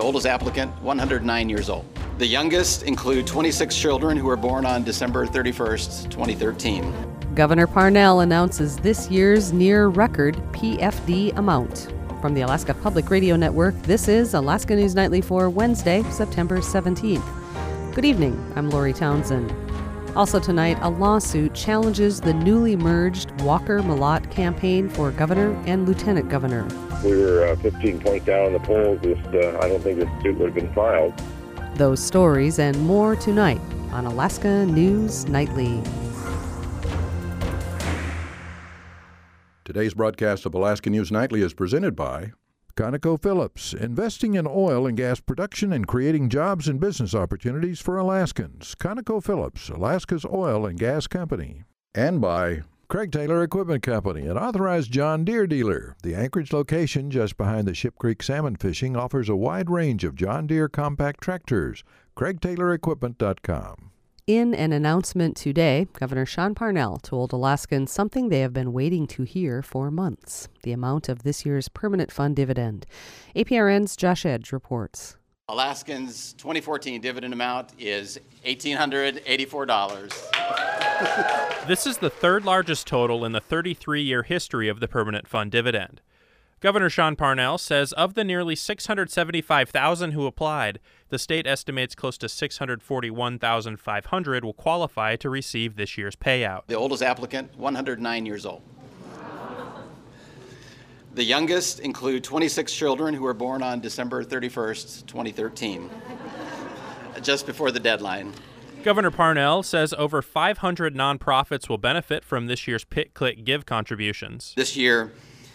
oldest applicant, 109 years old. The youngest include 26 children who were born on December 31st, 2013. Governor Parnell announces this year's near-record PFD amount. From the Alaska Public Radio Network, this is Alaska News Nightly for Wednesday, September 17th. Good evening, I'm Lori Townsend. Also tonight, a lawsuit challenges the newly merged Walker-Malott campaign for governor and lieutenant governor. We were 15 points down in the polls. I don't think this suit would have been filed. Those stories and more tonight on Alaska News Nightly. Today's broadcast of Alaska News Nightly is presented by ConocoPhillips, investing in oil and gas production and creating jobs and business opportunities for Alaskans. ConocoPhillips, Alaska's oil and gas company. And by Craig Taylor Equipment Company, an authorized John Deere dealer. The Anchorage location just behind the Ship Creek salmon fishing offers a wide range of John Deere compact tractors. CraigTaylorEquipment.com. In an announcement today, Governor Sean Parnell told Alaskans something they have been waiting to hear for months: the amount of this year's permanent fund dividend. APRN's Josh Edge reports. Alaskans' 2014 dividend amount is $1,884. This is the third largest total in the 33-year history of the permanent fund dividend. Governor Sean Parnell says of the nearly 675,000 who applied, the state estimates close to 641,500 will qualify to receive this year's payout. The oldest applicant, 109 years old. The youngest include 26 children who were born on December 31st, 2013, just before the deadline. Governor Parnell says over 500 nonprofits will benefit from this year's Pit Click Give contributions. This year,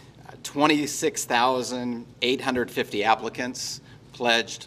26,850 applicants pledged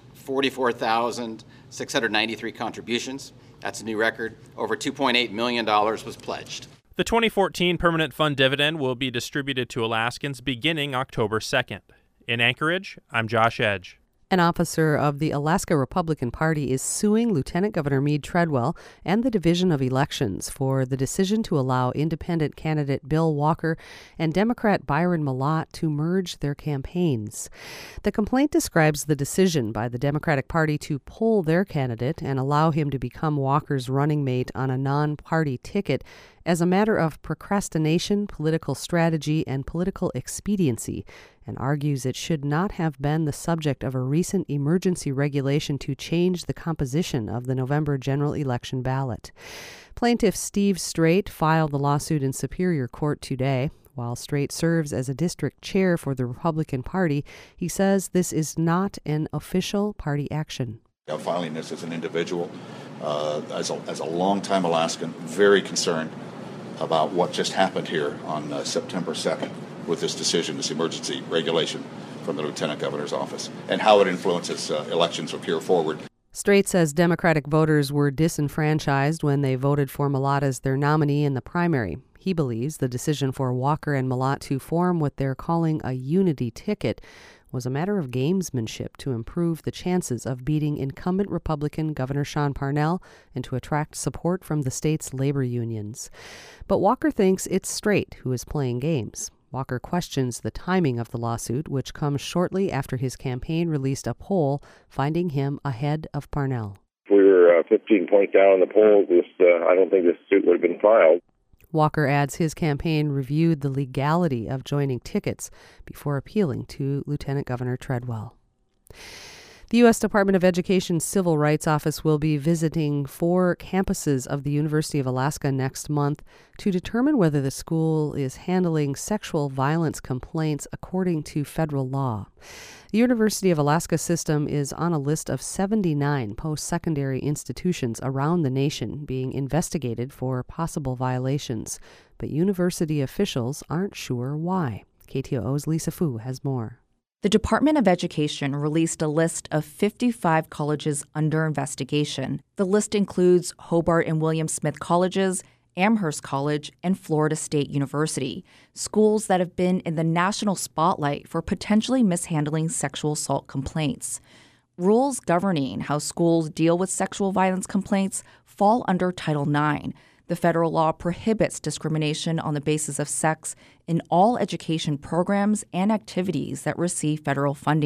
44,693 contributions. That's a new record. Over $2.8 million was pledged. The 2014 Permanent Fund Dividend will be distributed to Alaskans beginning October 2nd. In Anchorage, I'm Josh Edge. An officer of the Alaska Republican Party is suing Lieutenant Governor Mead Treadwell and the Division of Elections for the decision to allow independent candidate Bill Walker and Democrat Byron Malott to merge their campaigns. The complaint describes the decision by the Democratic Party to pull their candidate and allow him to become Walker's running mate on a non-party ticket as a matter of procrastination, political strategy, and political expediency, and argues it should not have been the subject of a recent emergency regulation to change the composition of the November general election ballot. Plaintiff Steve Straight filed the lawsuit in Superior Court today. While Straight serves as a district chair for the Republican Party, he says this is not an official party action. I'm filing this as an individual, as a longtime Alaskan, very concerned about what just happened here on September 2nd with this decision, this emergency regulation from the Lieutenant Governor's office, and how it influences elections from here forward. Straight says Democratic voters were disenfranchised when they voted for Malott as their nominee in the primary. He believes the decision for Walker and Malott to form what they're calling a unity ticket was a matter of gamesmanship to improve the chances of beating incumbent Republican Governor Sean Parnell and to attract support from the state's labor unions. But Walker thinks it's Straight who is playing games. Walker questions the timing of the lawsuit, which comes shortly after his campaign released a poll finding him ahead of Parnell. If we were 15 points down in the polls, I don't think this suit would have been filed. Walker adds his campaign reviewed the legality of joining tickets before appealing to Lieutenant Governor Treadwell. The U.S. Department of Education's Civil Rights Office will be visiting 4 campuses of the University of Alaska next month to determine whether the school is handling sexual violence complaints according to federal law. The University of Alaska system is on a list of 79 post-secondary institutions around the nation being investigated for possible violations, but university officials aren't sure why. KTOO's Lisa Fu has more. The Department of Education released a list of 55 colleges under investigation. The list includes Hobart and William Smith Colleges, Amherst College, and Florida State University, schools that have been in the national spotlight for potentially mishandling sexual assault complaints. Rules governing how schools deal with sexual violence complaints fall under Title IX. The federal law prohibits discrimination on the basis of sex in all education programs and activities that receive federal funding.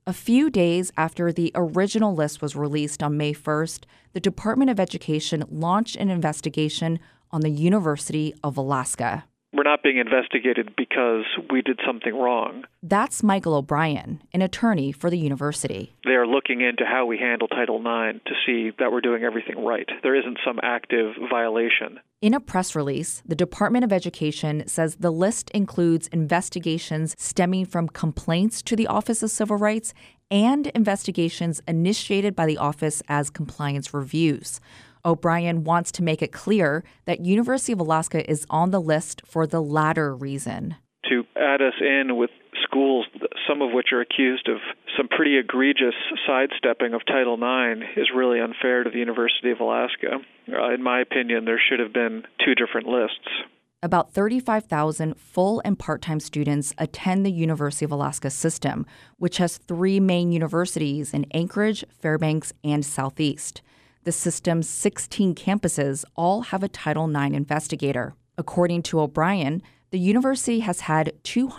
A few days after the original list was released on May 1st, the Department of Education launched an investigation on the University of Alaska. We're not being investigated because we did something wrong. That's Michael O'Brien, an attorney for the university. They are looking into how we handle Title IX to see that we're doing everything right. There isn't some active violation. In a press release, the Department of Education says the list includes investigations stemming from complaints to the Office of Civil Rights and investigations initiated by the office as compliance reviews. O'Brien wants to make it clear that University of Alaska is on the list for the latter reason. To add us in with schools, some of which are accused of some pretty egregious sidestepping of Title IX, is really unfair to the University of Alaska. In my opinion, there should have been two different lists. About 35,000 full and part-time students attend the University of Alaska system, which has three main universities in Anchorage, Fairbanks, and Southeast. The system's 16 campuses all have a Title IX investigator. According to O'Brien, the university has had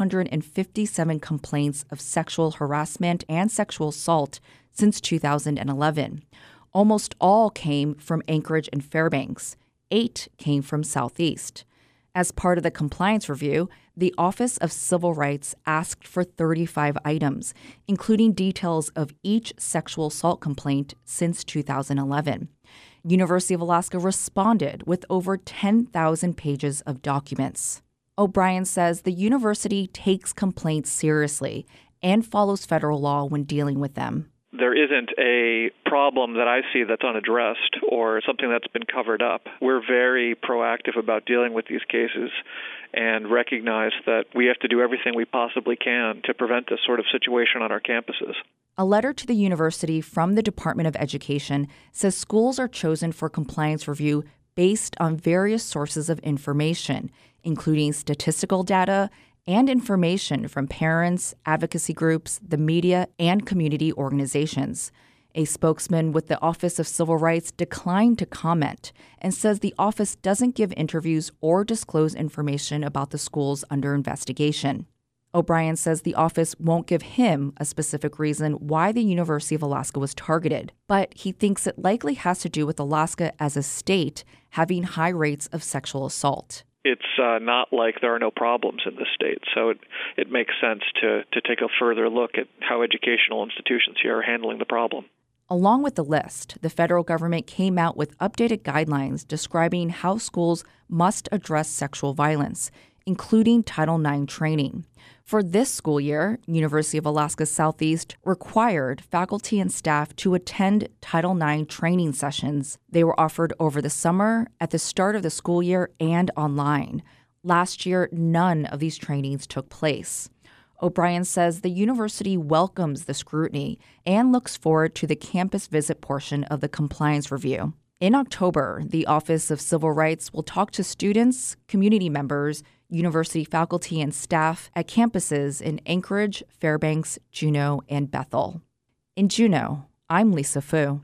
257 complaints of sexual harassment and sexual assault since 2011. Almost all came from Anchorage and Fairbanks. 8 came from Southeast. As part of the compliance review, the Office of Civil Rights asked for 35 items, including details of each sexual assault complaint since 2011. University of Alaska responded with over 10,000 pages of documents. O'Brien says the university takes complaints seriously and follows federal law when dealing with them. There isn't a problem that I see that's unaddressed or something that's been covered up. We're very proactive about dealing with these cases and recognize that we have to do everything we possibly can to prevent this sort of situation on our campuses. A letter to the university from the Department of Education says schools are chosen for compliance review based on various sources of information, including statistical data and information from parents, advocacy groups, the media, and community organizations. A spokesman with the Office of Civil Rights declined to comment and says the office doesn't give interviews or disclose information about the schools under investigation. O'Brien says the office won't give him a specific reason why the University of Alaska was targeted, but he thinks it likely has to do with Alaska as a state having high rates of sexual assault. It's not like there are no problems in this state, so it makes sense to take a further look at how educational institutions here are handling the problem. Along with the list, the federal government came out with updated guidelines describing how schools must address sexual violence, including Title IX training. For this school year, University of Alaska Southeast required faculty and staff to attend Title IX training sessions. They were offered over the summer, at the start of the school year, and online. Last year, none of these trainings took place. O'Brien says the university welcomes the scrutiny and looks forward to the campus visit portion of the compliance review. In October, the Office of Civil Rights will talk to students, community members, university faculty, and staff at campuses in Anchorage, Fairbanks, Juneau, and Bethel. In Juneau, I'm Lisa Fu.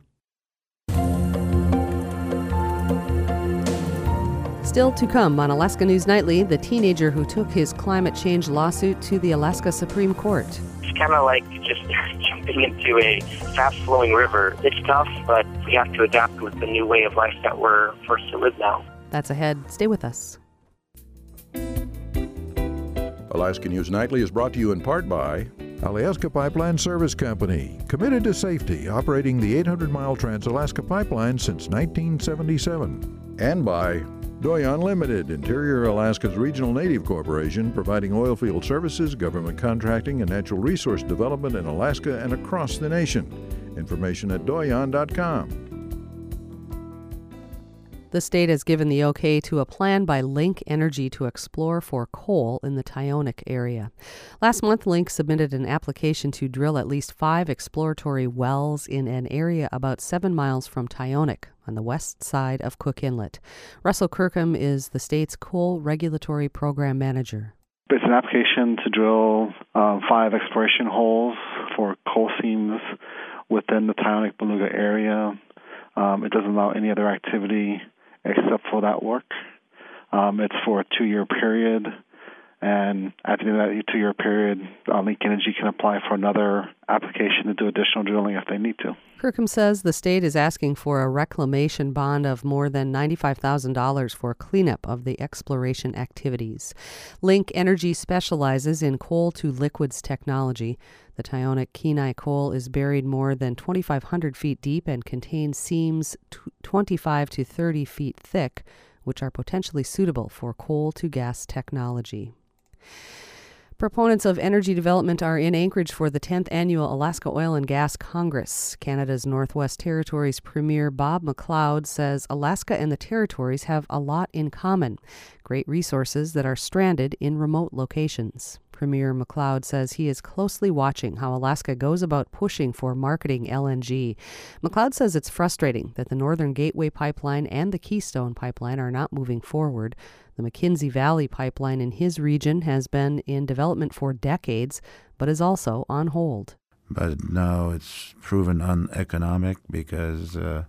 Still to come on Alaska News Nightly, the teenager who took his climate change lawsuit to the Alaska Supreme Court. It's kind of like just jumping into a fast-flowing river. It's tough, but we have to adapt with the new way of life that we're forced to live now. That's ahead. Stay with us. Alaska News Nightly is brought to you in part by Alaska Pipeline Service Company, committed to safety, operating the 800-mile Trans-Alaska Pipeline since 1977. And by Doyon Limited, Interior Alaska's regional native corporation, providing oil field services, government contracting, and natural resource development in Alaska and across the nation. Information at doyon.com. The state has given the okay to a plan by Link Energy to explore for coal in the Tyonek area. Last month, Link submitted an application to drill at least 5 exploratory wells in an area about 7 miles from Tyonek on the west side of Cook Inlet. Russell Kirkham is the state's coal regulatory program manager. It's an application to drill 5 exploration holes for coal seams within the Tyonek-Beluga area. It doesn't allow any other activity except for that work. It's for a 2-year period, And at the end of that 2-year period, Link Energy can apply for another application to do additional drilling if they need to. Kirkham says the state is asking for a reclamation bond of more than $95,000 for cleanup of the exploration activities. Link Energy specializes in coal-to-liquids technology. The Tyonek Kenai coal is buried more than 2,500 feet deep and contains seams 25 to 30 feet thick, which are potentially suitable for coal-to-gas technology. Proponents of energy development are in Anchorage for the 10th Annual Alaska Oil and Gas Congress. Canada's Northwest Territories Premier Bob McLeod says Alaska and the Territories have a lot in common, great resources that are stranded in remote locations. Premier McLeod says he is closely watching how Alaska goes about pushing for marketing LNG. McLeod says it's frustrating that the Northern Gateway Pipeline and the Keystone Pipeline are not moving forward. The Mackenzie Valley Pipeline in his region has been in development for decades, but is also on hold. But now it's proven uneconomic because the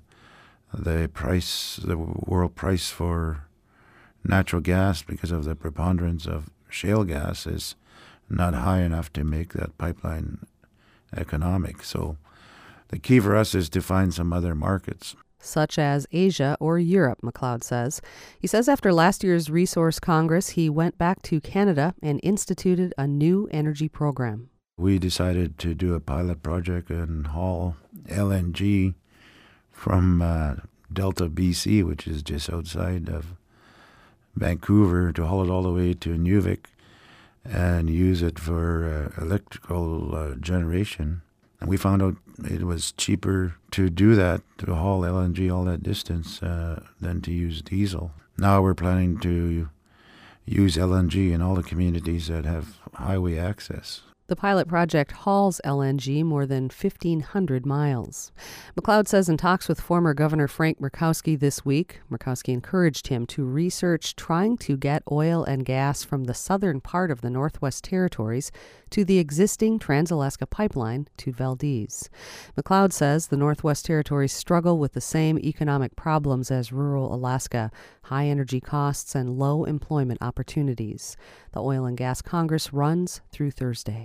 world price for natural gas, because of the preponderance of shale gas, is not high enough to make that pipeline economic. So the key for us is to find some other markets, such as Asia or Europe, McLeod says. He says after last year's Resource Congress, he went back to Canada and instituted a new energy program. We decided to do a pilot project and haul LNG from Delta, BC, which is just outside of Vancouver, to haul it all the way to Nuvik and use it for electrical generation. And we found out it was cheaper to do that, to haul LNG all that distance, than to use diesel. Now we're planning to use LNG in all the communities that have highway access. The pilot project hauls LNG more than 1,500 miles. McLeod says in talks with former Governor Frank Murkowski this week, Murkowski encouraged him to research trying to get oil and gas from the southern part of the Northwest Territories to the existing Trans-Alaska Pipeline to Valdez. McLeod says the Northwest Territories struggle with the same economic problems as rural Alaska, high energy costs and low employment opportunities. The Oil and Gas Congress runs through Thursday.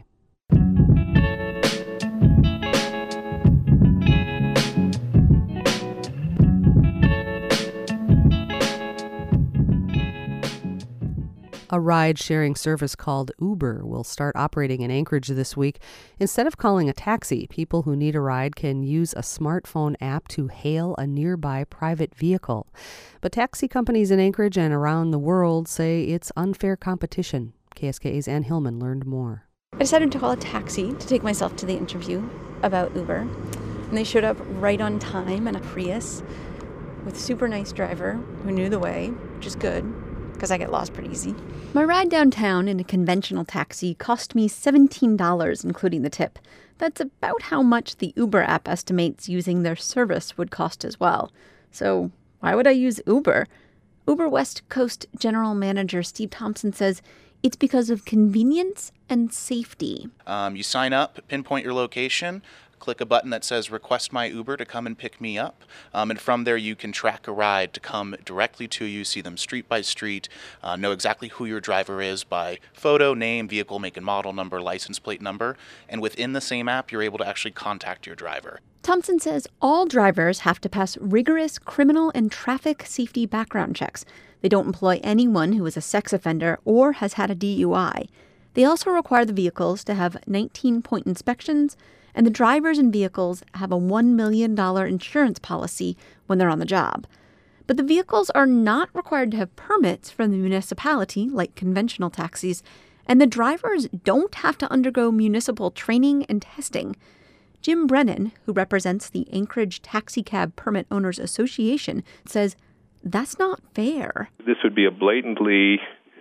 A ride-sharing service called Uber will start operating in Anchorage this week. Instead of calling a taxi, people who need a ride can use a smartphone app to hail a nearby private vehicle. But taxi companies in Anchorage and around the world say it's unfair competition. KSKA's Ann Hillman learned more. I decided to call a taxi to take myself to the interview about Uber. And they showed up right on time in a Prius with a super nice driver who knew the way, which is good, because I get lost pretty easy. My ride downtown in a conventional taxi cost me $17, including the tip. That's about how much the Uber app estimates using their service would cost as well. So why would I use Uber? Uber West Coast General Manager Steve Thompson says it's because of convenience and safety. You sign up, pinpoint your location, click a button that says request my Uber to come and pick me up. And from there you can track a ride to come directly to you, see them street by street, know exactly who your driver is by photo, name, vehicle, make and model number, license plate number. And within the same app, you're able to actually contact your driver. Thompson says all drivers have to pass rigorous criminal and traffic safety background checks. They don't employ anyone who is a sex offender or has had a DUI. They also require the vehicles to have 19-point inspections, and the drivers and vehicles have a $1 million insurance policy when they're on the job. But the vehicles are not required to have permits from the municipality like conventional taxis, and the drivers don't have to undergo municipal training and testing. Jim Brennan, who represents the Anchorage Taxicab Permit Owners Association, says that's not fair. This would be a blatantly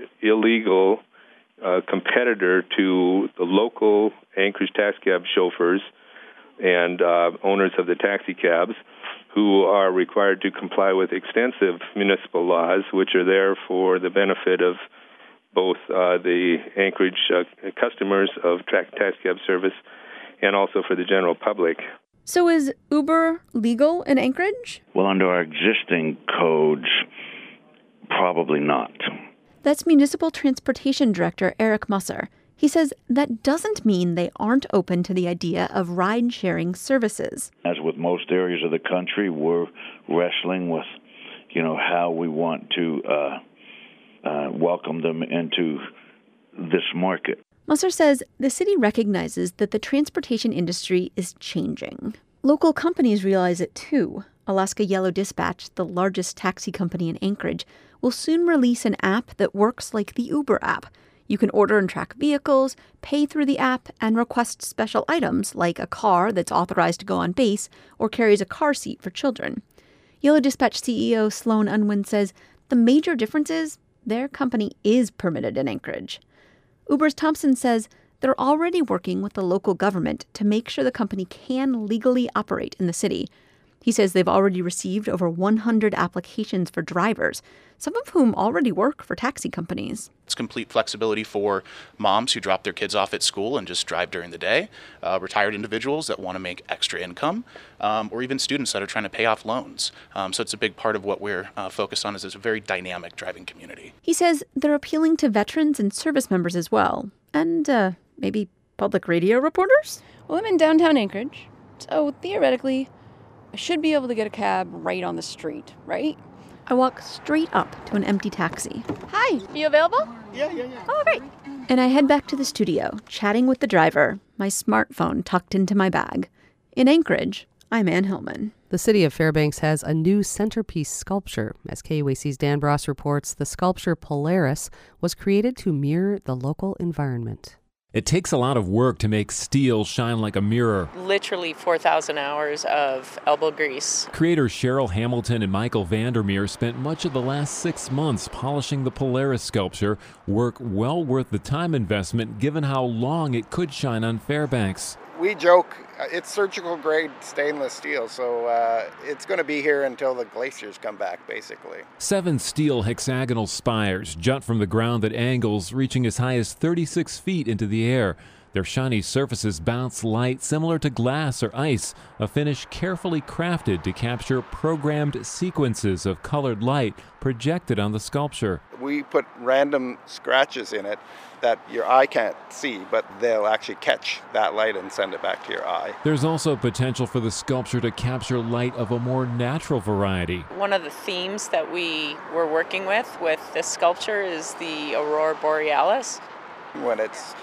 illegal competitor to the local Anchorage taxicab chauffeurs and owners of the taxi cabs, who are required to comply with extensive municipal laws, which are there for the benefit of both the Anchorage customers of taxicab service and also for the general public. So is Uber legal in Anchorage? Well, under our existing codes, probably not. That's Municipal Transportation Director Eric Musser. He says that doesn't mean they aren't open to the idea of ride-sharing services. As with most areas of the country, we're wrestling with, how we want to welcome them into this market. Musser says the city recognizes that the transportation industry is changing. Local companies realize it too. Alaska Yellow Dispatch, the largest taxi company in Anchorage, will soon release an app that works like the Uber app. You can order and track vehicles, pay through the app, and request special items like a car that's authorized to go on base or carries a car seat for children. Yellow Dispatch CEO Sloan Unwin says the major difference is their company is permitted in Anchorage. Uber's Thompson says they're already working with the local government to make sure the company can legally operate in the city. He says they've already received over 100 applications for drivers, some of whom already work for taxi companies. It's complete flexibility for moms who drop their kids off at school and just drive during the day, retired individuals that want to make extra income, or even students that are trying to pay off loans. So it's a big part of what we're focused on is a very dynamic driving community. He says they're appealing to veterans and service members as well, and maybe public radio reporters? Well, I'm in downtown Anchorage, so theoretically, I should be able to get a cab right on the street, right? I walk straight up to an empty taxi. Hi, you available? Yeah. Oh, great. And I head back to the studio, chatting with the driver, my smartphone tucked into my bag. In Anchorage, I'm Ann Hillman. The city of Fairbanks has a new centerpiece sculpture. As KUAC's Dan Bross reports, the sculpture Polaris was created to mirror the local environment. It takes a lot of work to make steel shine like a mirror. Literally 4,000 hours of elbow grease. Creators Cheryl Hamilton and Michael Vandermeer spent much of the last 6 months polishing the Polaris sculpture, work well worth the time investment given how long it could shine on Fairbanks. We joke, it's surgical grade stainless steel, so it's going to be here until the glaciers come back, basically. 7 steel hexagonal spires jut from the ground at angles reaching as high as 36 feet into the air. Their shiny surfaces bounce light similar to glass or ice, a finish carefully crafted to capture programmed sequences of colored light projected on the sculpture. We put random scratches in it that your eye can't see, but they'll actually catch that light and send it back to your eye. There's also potential for the sculpture to capture light of a more natural variety. One of the themes that we were working with this sculpture is the Aurora Borealis. When it's,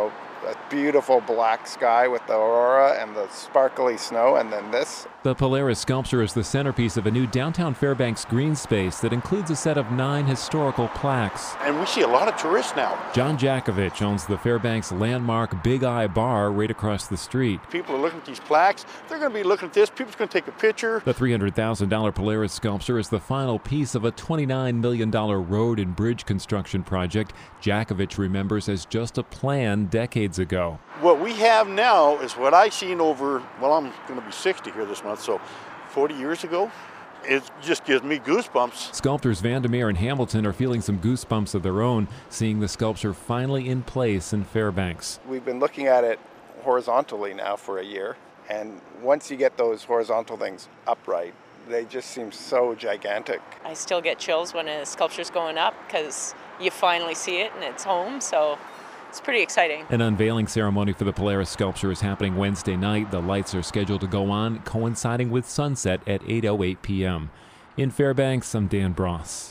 a beautiful black sky with the aurora and the sparkly snow, and then this. The Polaris sculpture is the centerpiece of a new downtown Fairbanks green space that includes a set of 9 historical plaques. And we see a lot of tourists now. John Jakovich owns the Fairbanks landmark Big Eye Bar right across the street. People are looking at these plaques. They're going to be looking at this. People's going to take a picture. The $300,000 Polaris sculpture is the final piece of a $29 million road and bridge construction project Jakovich remembers as just a plan decades ago. What we have now is what I seen over, I'm going to be 60 here this month, so 40 years ago. It just gives me goosebumps. Sculptors Vandermeer and Hamilton are feeling some goosebumps of their own, seeing the sculpture finally in place in Fairbanks. We've been looking at it horizontally now for a year, and once you get those horizontal things upright, they just seem so gigantic. I still get chills when a sculpture's going up because you finally see it and it's home, so it's pretty exciting. An unveiling ceremony for the Polaris sculpture is happening Wednesday night. The lights are scheduled to go on, coinciding with sunset at 8:08 p.m. In Fairbanks, I'm Dan Bross.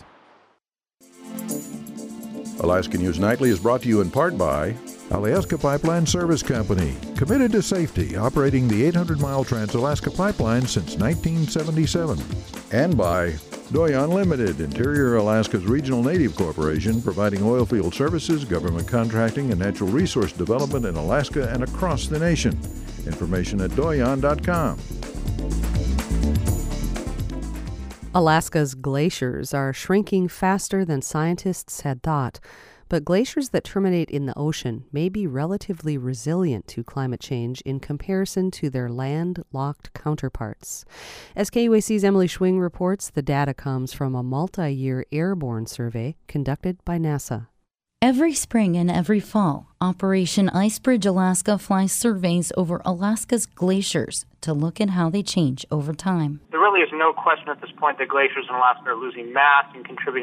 Alaska News Nightly is brought to you in part by Alyeska Pipeline Service Company, committed to safety, operating the 800-mile Trans-Alaska Pipeline since 1977. And by Doyon Limited, Interior Alaska's regional native corporation, providing oil field services, government contracting, and natural resource development in Alaska and across the nation. Information at doyon.com. Alaska's glaciers are shrinking faster than scientists had thought. But glaciers that terminate in the ocean may be relatively resilient to climate change in comparison to their land-locked counterparts. As KUAC's Emily Schwing reports, the data comes from a multi-year airborne survey conducted by NASA. Every spring and every fall, Operation Icebridge Alaska flies surveys over Alaska's glaciers to look at how they change over time. There really is no question at this point that glaciers in Alaska are losing mass and contributing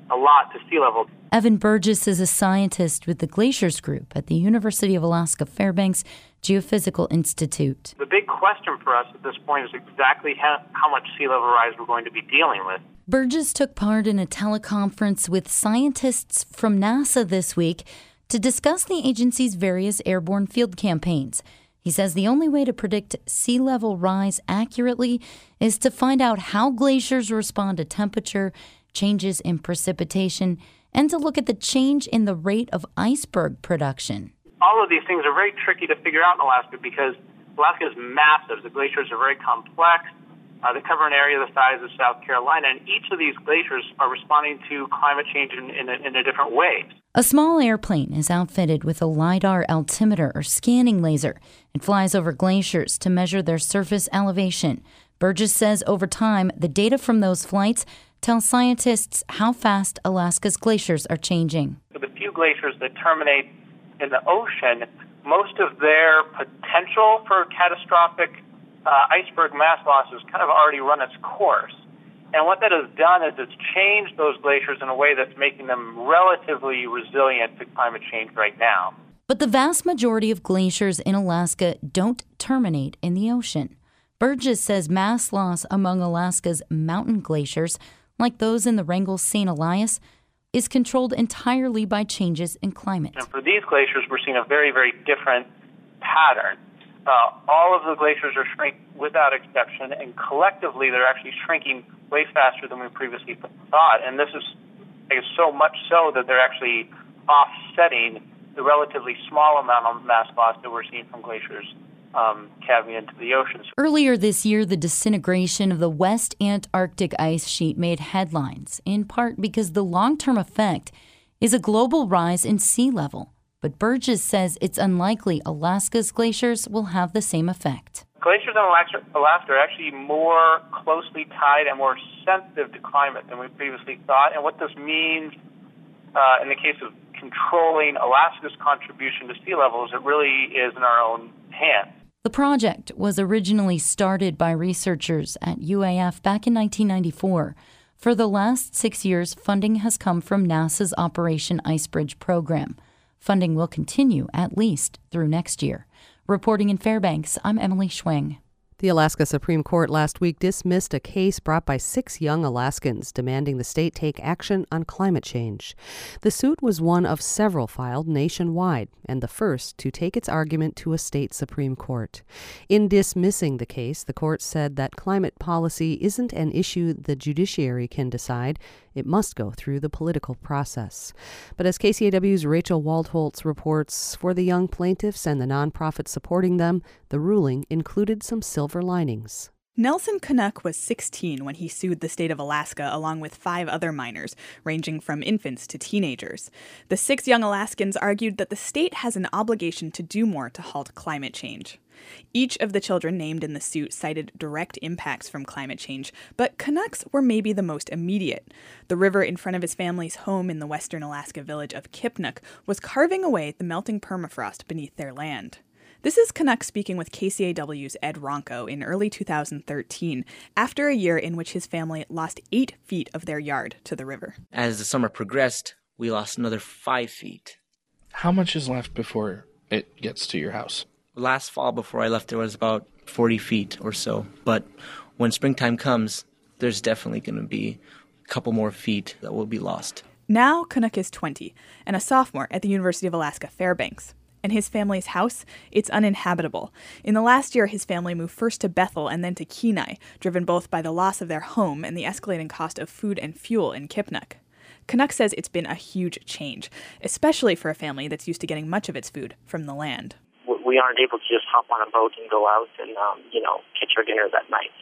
a lot to sea level. Evan Burgess is a scientist with the Glaciers Group at the University of Alaska Fairbanks Geophysical Institute. The big question for us at this point is exactly how much sea level rise we're going to be dealing with. Burgess took part in a teleconference with scientists from NASA this week to discuss the agency's various airborne field campaigns. He says the only way to predict sea level rise accurately is to find out how glaciers respond to temperature, changes in precipitation, and to look at the change in the rate of iceberg production. All of these things are very tricky to figure out in Alaska because Alaska is massive. The glaciers are very complex. They cover an area the size of South Carolina, and each of these glaciers are responding to climate change in a different way. A small airplane is outfitted with a LiDAR altimeter or scanning laser. It flies over glaciers to measure their surface elevation. Burgess says over time, the data from those flights tell scientists how fast Alaska's glaciers are changing. For the few glaciers that terminate in the ocean, most of their potential for catastrophic iceberg mass loss has kind of already run its course. And what that has done is it's changed those glaciers in a way that's making them relatively resilient to climate change right now. But the vast majority of glaciers in Alaska don't terminate in the ocean. Burgess says mass loss among Alaska's mountain glaciers, like those in the Wrangell St. Elias, is controlled entirely by changes in climate. And for these glaciers, we're seeing a very, very different pattern. All of the glaciers are shrinking without exception, and collectively they're actually shrinking way faster than we previously thought. And this is so much so that they're actually offsetting the relatively small amount of mass loss that we're seeing from glaciers calving into the oceans. Earlier this year, the disintegration of the West Antarctic ice sheet made headlines, in part because the long-term effect is a global rise in sea level. But Burgess says it's unlikely Alaska's glaciers will have the same effect. Glaciers in Alaska are actually more closely tied and more sensitive to climate than we previously thought. And what this means in the case of controlling Alaska's contribution to sea levels, it really is in our own hands. The project was originally started by researchers at UAF back in 1994. For the last 6 years, funding has come from NASA's Operation Icebridge program. Funding will continue at least through next year. Reporting in Fairbanks, I'm Emily Schwing. The Alaska Supreme Court last week dismissed a case brought by 6 young Alaskans demanding the state take action on climate change. The suit was one of several filed nationwide and the first to take its argument to a state Supreme Court. In dismissing the case, the court said that climate policy isn't an issue the judiciary can decide. It must go through the political process. But as KCAW's Rachel Waldholtz reports, for the young plaintiffs and the nonprofits supporting them, the ruling included some silver linings. Nelson Canuck was 16 when he sued the state of Alaska along with 5 other minors, ranging from infants to teenagers. The 6 young Alaskans argued that the state has an obligation to do more to halt climate change. Each of the children named in the suit cited direct impacts from climate change, but Canucks were maybe the most immediate. The river in front of his family's home in the western Alaska village of Kipnuk was carving away the melting permafrost beneath their land. This is Canuck speaking with KCAW's Ed Ronco in early 2013, after a year in which his family lost 8 feet of their yard to the river. As the summer progressed, we lost another 5 feet. How much is left before it gets to your house? Last fall, before I left, there was about 40 feet or so. But when springtime comes, there's definitely going to be a couple more feet that will be lost. Now, Canuck is 20 and a sophomore at the University of Alaska Fairbanks. And his family's house, it's uninhabitable. In the last year, his family moved first to Bethel and then to Kenai, driven both by the loss of their home and the escalating cost of food and fuel in Kipnuk. Canuck says it's been a huge change, especially for a family that's used to getting much of its food from the land. We aren't able to just hop on a boat and go out and, catch our dinner that night.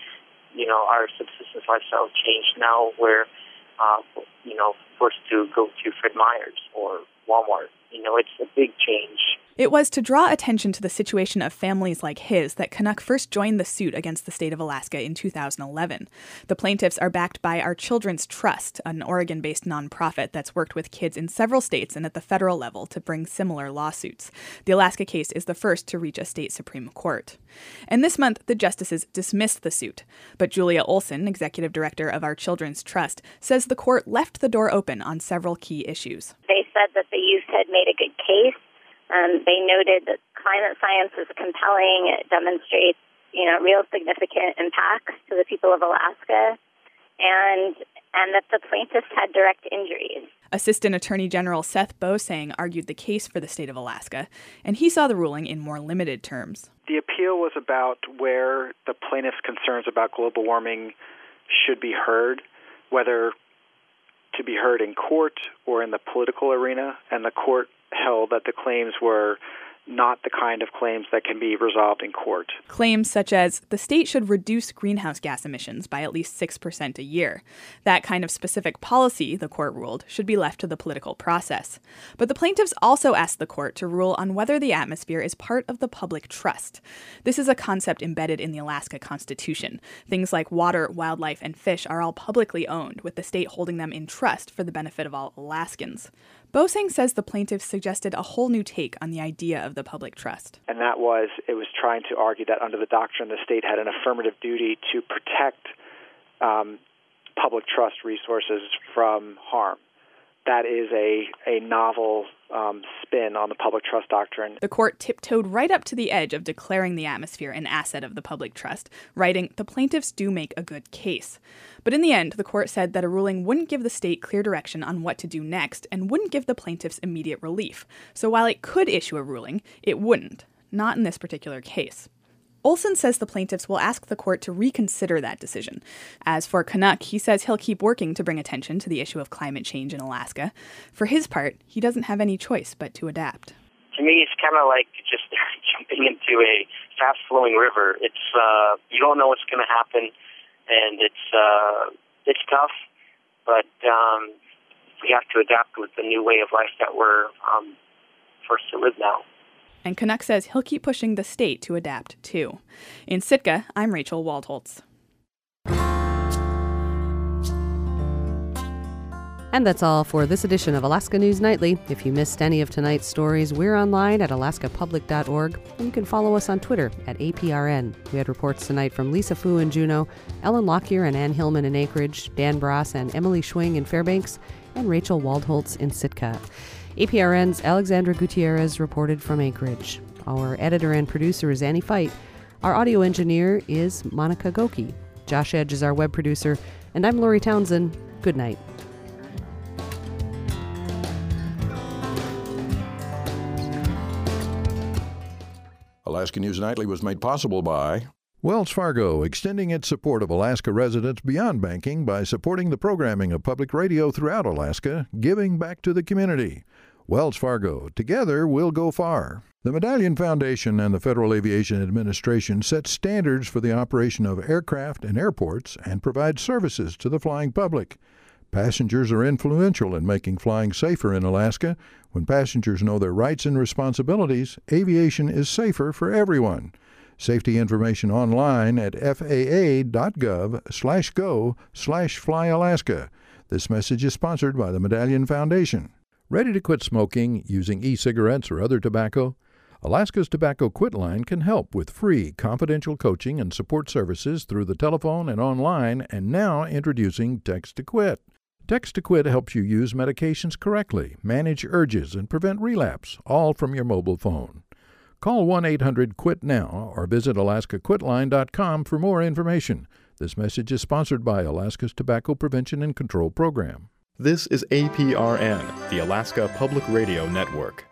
Our subsistence lifestyle changed. Now we're, forced to go to Fred Meyer's or Walmart. It's a big change. It was to draw attention to the situation of families like his that Canuck first joined the suit against the state of Alaska in 2011. The plaintiffs are backed by Our Children's Trust, an Oregon-based nonprofit that's worked with kids in several states and at the federal level to bring similar lawsuits. The Alaska case is the first to reach a state Supreme Court. And this month, the justices dismissed the suit. But Julia Olson, executive director of Our Children's Trust, says the court left the door open on several key issues. They said that the youth had made a good case. They noted that climate science is compelling. It demonstrates, real significant impacts to the people of Alaska, and that the plaintiffs had direct injuries. Assistant Attorney General Seth Bosang argued the case for the state of Alaska, and he saw the ruling in more limited terms. The appeal was about where the plaintiffs' concerns about global warming should be heard, whether to be heard in court or in the political arena, and the court held that the claims were not the kind of claims that can be resolved in court. Claims such as the state should reduce greenhouse gas emissions by at least 6% a year. That kind of specific policy, the court ruled, should be left to the political process. But the plaintiffs also asked the court to rule on whether the atmosphere is part of the public trust. This is a concept embedded in the Alaska Constitution. Things like water, wildlife, and fish are all publicly owned, with the state holding them in trust for the benefit of all Alaskans. Bosang says the plaintiffs suggested a whole new take on the idea of the public trust. And it was trying to argue that under the doctrine, the state had an affirmative duty to protect public trust resources from harm. That is a novel spin on the public trust doctrine. The court tiptoed right up to the edge of declaring the atmosphere an asset of the public trust, writing, "The plaintiffs do make a good case." But in the end, the court said that a ruling wouldn't give the state clear direction on what to do next and wouldn't give the plaintiffs immediate relief. So while it could issue a ruling, it wouldn't. Not in this particular case. Olson says the plaintiffs will ask the court to reconsider that decision. As for Canuck, he says he'll keep working to bring attention to the issue of climate change in Alaska. For his part, he doesn't have any choice but to adapt. To me, it's kind of like just jumping into a fast-flowing river. It's you don't know what's going to happen, and it's tough, but we have to adapt with the new way of life that we're forced to live now. And Canuck says he'll keep pushing the state to adapt, too. In Sitka, I'm Rachel Waldholtz. And that's all for this edition of Alaska News Nightly. If you missed any of tonight's stories, we're online at alaskapublic.org, and you can follow us on Twitter at APRN. We had reports tonight from Lisa Fu in Juneau, Ellen Lockyer and Ann Hillman in Anchorage, Dan Brass and Emily Schwing in Fairbanks, and Rachel Waldholtz in Sitka. APRN's Alexandra Gutierrez reported from Anchorage. Our editor and producer is Annie Fight. Our audio engineer is Monica Goki. Josh Edge is our web producer, and I'm Lori Townsend. Good night. Alaska News Nightly was made possible by Wells Fargo, extending its support of Alaska residents beyond banking by supporting the programming of public radio throughout Alaska, giving back to the community. Wells Fargo, together we'll go far. The Medallion Foundation and the Federal Aviation Administration set standards for the operation of aircraft and airports and provide services to the flying public. Passengers are influential in making flying safer in Alaska. When passengers know their rights and responsibilities, aviation is safer for everyone. Safety information online at faa.gov/go/flyalaska. This message is sponsored by the Medallion Foundation. Ready to quit smoking, using e-cigarettes or other tobacco? Alaska's Tobacco Quit Line can help with free, confidential coaching and support services through the telephone and online, and now introducing Text to Quit. Text to Quit helps you use medications correctly, manage urges, and prevent relapse, all from your mobile phone. Call 1-800-QUIT-NOW or visit alaskaquitline.com for more information. This message is sponsored by Alaska's Tobacco Prevention and Control Program. This is APRN, the Alaska Public Radio Network.